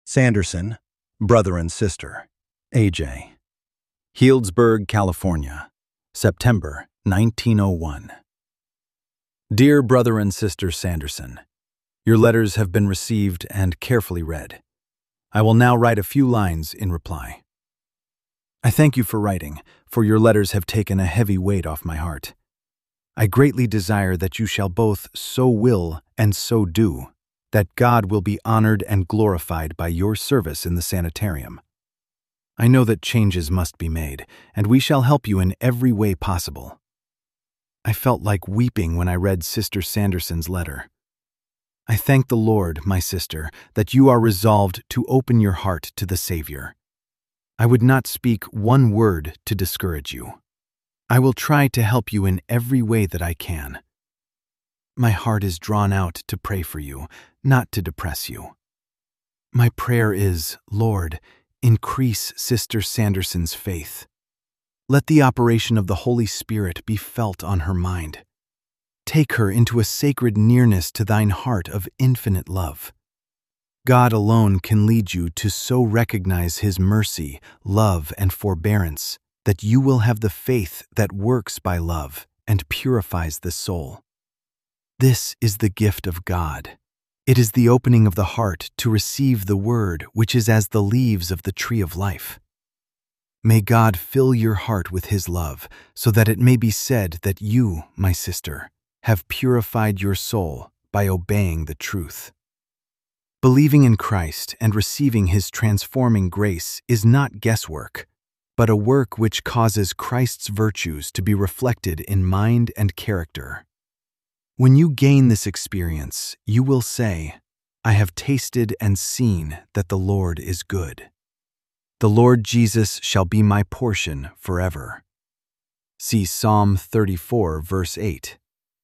Sanderson, brother and sister, A.J. Healdsburg, California, September 1901. Dear Brother and Sister Sanderson, your letters have been received and carefully read. I will now write a few lines in reply. I thank you for writing, for your letters have taken a heavy weight off my heart. I greatly desire that you shall both so will and so do, that God will be honored and glorified by your service in the sanitarium. I know that changes must be made, and we shall help you in every way possible. I felt like weeping when I read Sister Sanderson's letter. I thank the Lord, my sister, that you are resolved to open your heart to the Savior. I would not speak one word to discourage you. I will try to help you in every way that I can. My heart is drawn out to pray for you, not to depress you. My prayer is, Lord, increase Sister Sanderson's faith. Let the operation of the Holy Spirit be felt on her mind. Take her into a sacred nearness to thine heart of infinite love. God alone can lead you to so recognize His mercy, love, and forbearance that you will have the faith that works by love and purifies the soul. This is the gift of God. It is the opening of the heart to receive the word which is as the leaves of the tree of life. May God fill your heart with His love, so that it may be said that you, my sister, have purified your soul by obeying the truth. Believing in Christ and receiving His transforming grace is not guesswork, but a work which causes Christ's virtues to be reflected in mind and character. When you gain this experience, you will say, I have tasted and seen that the Lord is good. The Lord Jesus shall be my portion forever. See Psalm 34, verse 8,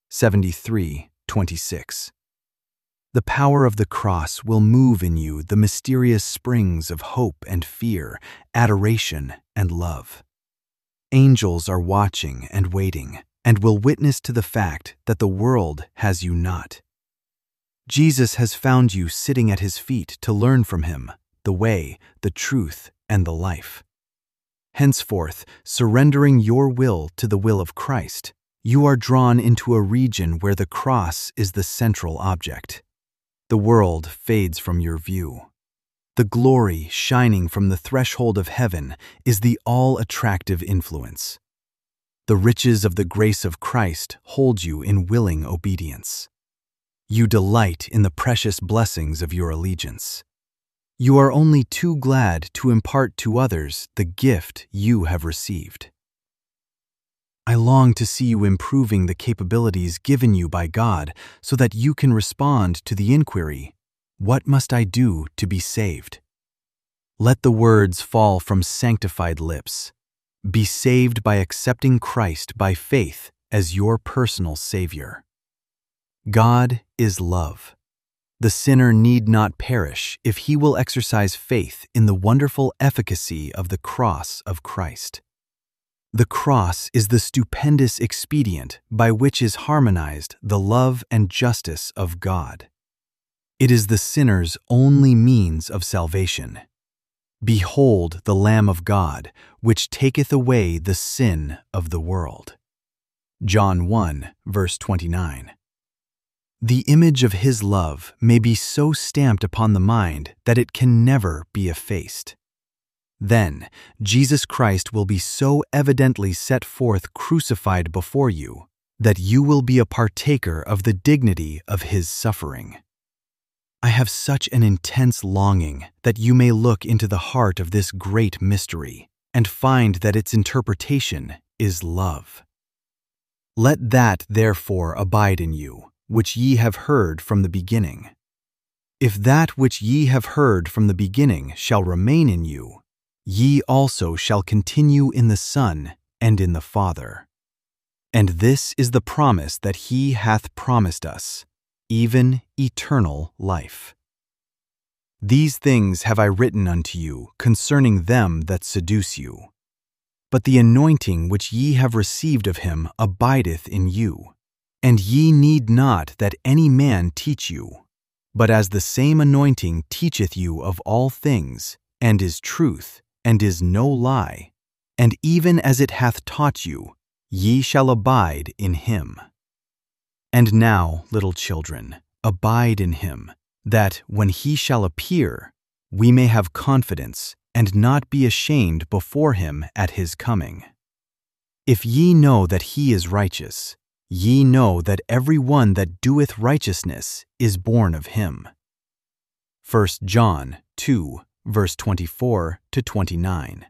73:26. The power of the cross will move in you the mysterious springs of hope and fear, adoration and love. Angels are watching and waiting, and will witness to the fact that the world has you not. Jesus has found you sitting at His feet to learn from Him the way, the truth, and the life. Henceforth, surrendering your will to the will of Christ, you are drawn into a region where the cross is the central object. The world fades from your view. The glory shining from the threshold of heaven is the all-attractive influence. The riches of the grace of Christ hold you in willing obedience. You delight in the precious blessings of your allegiance. You are only too glad to impart to others the gift you have received. I long to see you improving the capabilities given you by God so that you can respond to the inquiry, what must I do to be saved? Let the words fall from sanctified lips. Be saved by accepting Christ by faith as your personal Savior. God is love. The sinner need not perish if he will exercise faith in the wonderful efficacy of the cross of Christ. The cross is the stupendous expedient by which is harmonized the love and justice of God. It is the sinner's only means of salvation. Behold the Lamb of God, which taketh away the sin of the world. John 1, verse 29. The image of His love may be so stamped upon the mind that it can never be effaced. Then Jesus Christ will be so evidently set forth crucified before you that you will be a partaker of the dignity of His suffering. I have such an intense longing that you may look into the heart of this great mystery and find that its interpretation is love. Let that therefore abide in you, which ye have heard from the beginning. If that which ye have heard from the beginning shall remain in you, ye also shall continue in the Son and in the Father. And this is the promise that He hath promised us, even eternal life. These things have I written unto you concerning them that seduce you. But the anointing which ye have received of Him abideth in you, and ye need not that any man teach you. But as the same anointing teacheth you of all things, and is truth, and is no lie, and even as it hath taught you, ye shall abide in him. And now, little children, abide in him, that, when he shall appear, we may have confidence, and not be ashamed before him at his coming. If ye know that he is righteous, ye know that every one that doeth righteousness is born of him. 1 John 2, verse 24 to 29.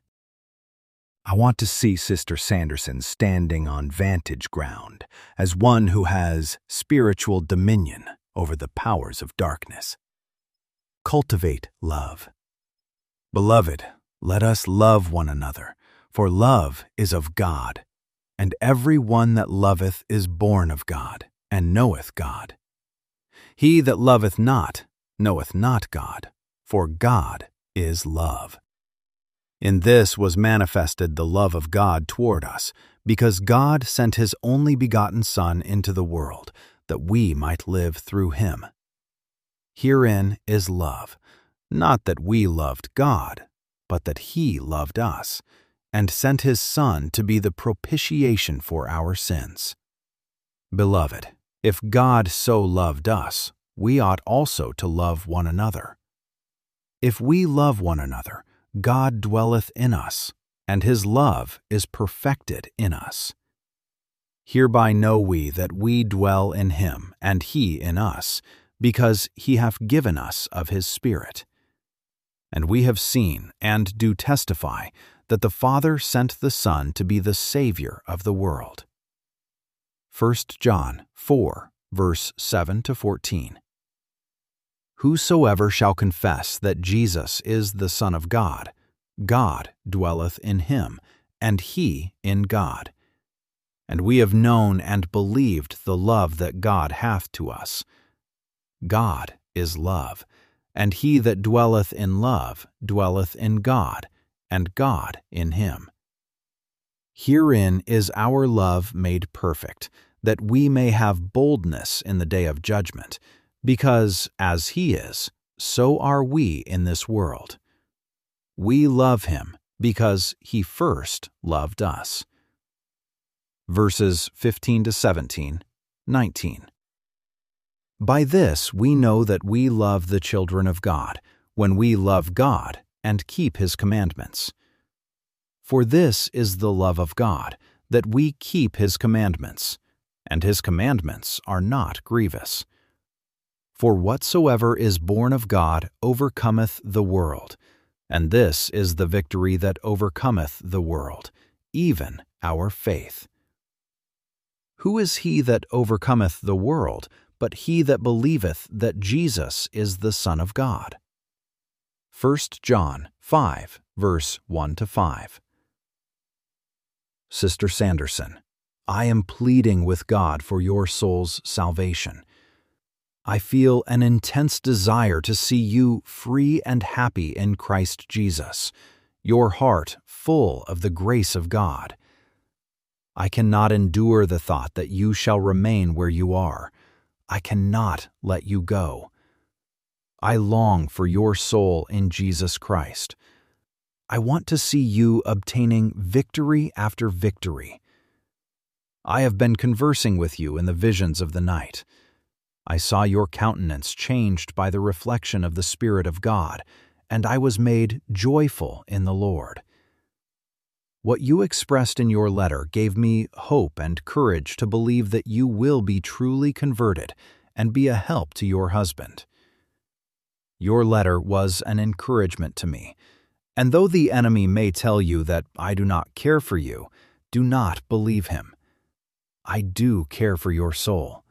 I want to see Sister Sanderson standing on vantage ground as one who has spiritual dominion over the powers of darkness. Cultivate love. Beloved, let us love one another, for love is of God, and every one that loveth is born of God, and knoweth God. He that loveth not knoweth not God, for God is love. In this was manifested the love of God toward us, because God sent his only begotten Son into the world, that we might live through him. Herein is love, not that we loved God, but that he loved us, and sent his Son to be the propitiation for our sins. Beloved, if God so loved us, we ought also to love one another. If we love one another, God dwelleth in us, and his love is perfected in us. Hereby know we that we dwell in him, and he in us, because he hath given us of his Spirit. And we have seen, and do testify, that the Father sent the Son to be the Savior of the world. 1 John 4, verse 7 to 14. Whosoever shall confess that Jesus is the Son of God, God dwelleth in him, and he in God. And we have known and believed the love that God hath to us. God is love, and he that dwelleth in love dwelleth in God, and God in him. Herein is our love made perfect, that we may have boldness in the day of judgment, because, as he is, so are we in this world. We love him because he first loved us. Verses 15 to 17, 19. By this we know that we love the children of God, when we love God and keep his commandments. For this is the love of God, that we keep his commandments, and his commandments are not grievous. For whatsoever is born of God overcometh the world, and this is the victory that overcometh the world, even our faith. Who is he that overcometh the world, but he that believeth that Jesus is the Son of God? 1 John 5, verse 1 to 5. Sister Sanderson, I am pleading with God for your soul's salvation. I feel an intense desire to see you free and happy in Christ Jesus, your heart full of the grace of God. I cannot endure the thought that you shall remain where you are. I cannot let you go. I long for your soul in Jesus Christ. I want to see you obtaining victory after victory. I have been conversing with you in the visions of the night. I saw your countenance changed by the reflection of the Spirit of God, and I was made joyful in the Lord. What you expressed in your letter gave me hope and courage to believe that you will be truly converted and be a help to your husband. Your letter was an encouragement to me, and though the enemy may tell you that I do not care for you, do not believe him. I do care for your soul.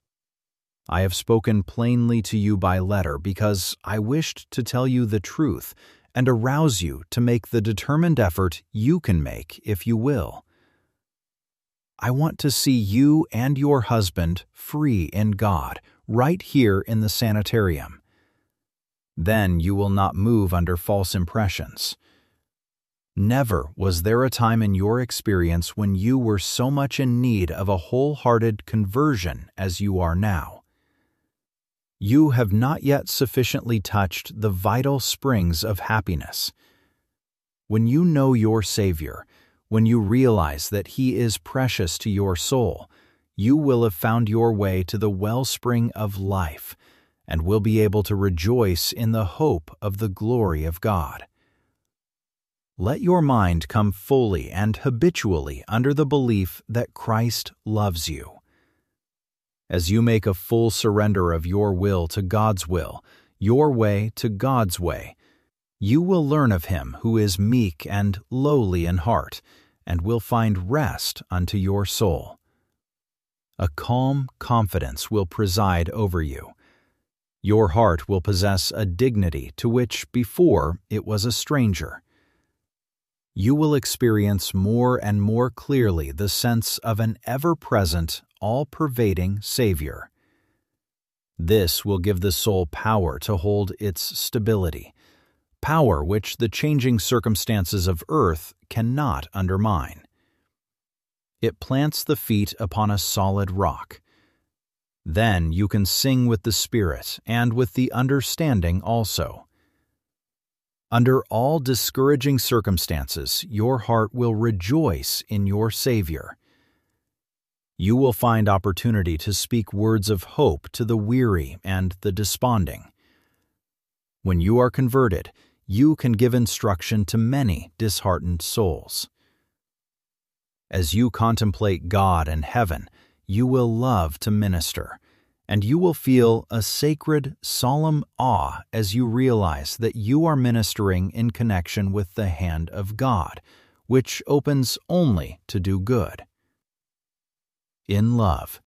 I have spoken plainly to you by letter because I wished to tell you the truth and arouse you to make the determined effort you can make if you will. I want to see you and your husband free in God right here in the sanitarium. Then you will not move under false impressions. Never was there a time in your experience when you were so much in need of a wholehearted conversion as you are now. you have not yet sufficiently touched the vital springs of happiness. When you know your Savior, when you realize that He is precious to your soul, you will have found your way to the wellspring of life and will be able to rejoice in the hope of the glory of God. Let your mind come fully and habitually under the belief that Christ loves you. As you make a full surrender of your will to God's will, your way to God's way, you will learn of Him who is meek and lowly in heart, and will find rest unto your soul. A calm confidence will preside over you. Your heart will possess a dignity to which before it was a stranger. You will experience more and more clearly the sense of an ever-present, all-pervading Savior. This will give the soul power to hold its stability, power which the changing circumstances of earth cannot undermine. It plants the feet upon a solid rock. Then you can sing with the Spirit and with the understanding also. Under all discouraging circumstances, your heart will rejoice in your Savior. You will find opportunity to speak words of hope to the weary and the desponding. When you are converted, you can give instruction to many disheartened souls. As you contemplate God and heaven, you will love to minister, and you will feel a sacred, solemn awe as you realize that you are ministering in connection with the hand of God, which opens only to do good. In love,